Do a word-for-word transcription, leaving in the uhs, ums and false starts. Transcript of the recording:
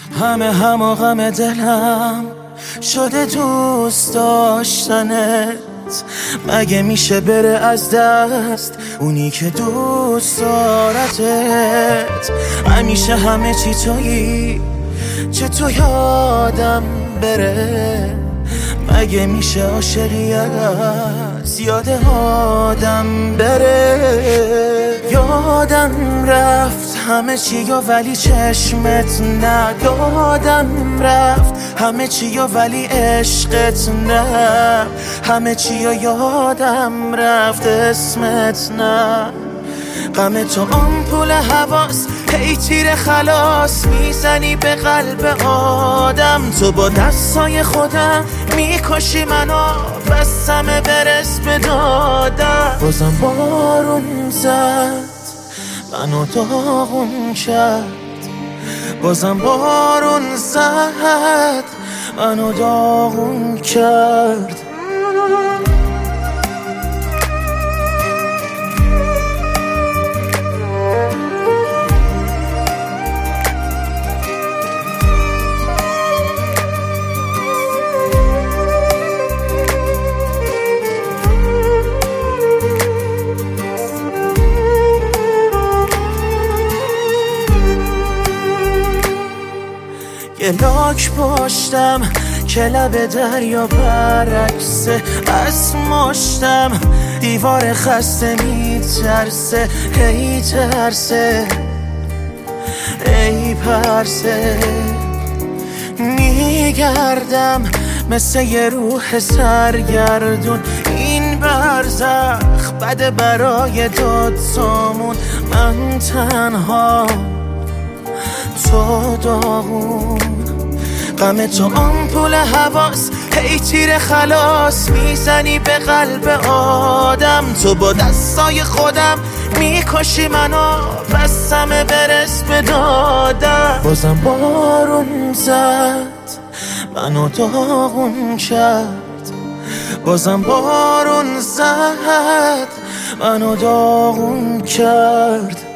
همه همه غم دلم شده دوست داشتنت. مگه میشه بره از دست اونی که دوست دارتت؟ همیشه همه چی تویی، چه تو یادم بره؟ مگه میشه عاشقی از یاد آدم بره؟ یادم رفت همه چی و ولی چشمت نه. یادم رفت همه چی و ولی عشقت نه. همه چی و یادم رفت اسمت نه. غم تو آمپول حواس هی تیر خلاص میزنی به قلب آدم. تو با دستای خودم میکشی منو، بستم برس به دادم. بازم بارون زد منو داغون کرد. بازم بارون زد منو داغون کرد. یه لاک پشتم که لب دریا برعکسه. از مشتم دیوار خسته میترسه، هی ترسه ای پرسه. میگردم مثل یه روح سرگردون، این برزخ بده برای داد سامون. من تنها تو داغون. غم تو آمپول حواس هی تیر خلاص میزنی به قلب آدم. تو با دستای خودم میکشی منو، بستم برس به دادم. بازم بارون زد منو داغون کرد. بازم بارون زد منو داغون کرد.